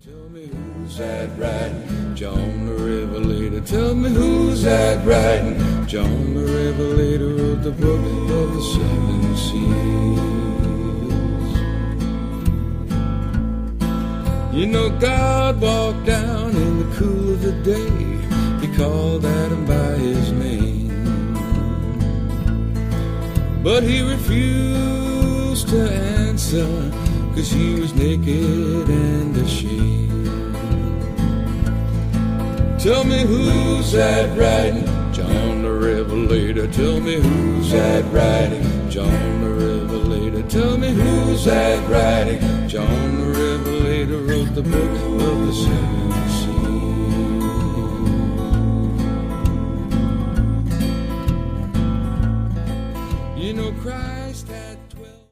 Tell me who's that riding? John the Revelator. Tell me who's that riding? John the Revelator wrote the book of the seven seals. You know God walked down in the cool of the day. He called Adam by his name, but he refused to answer, 'cause he was naked and ashamed. Tell me who's that riding? John the Revelator. Tell me who's that riding? John the Revelator. Tell me who's that riding? John the Revelator wrote the book of the seven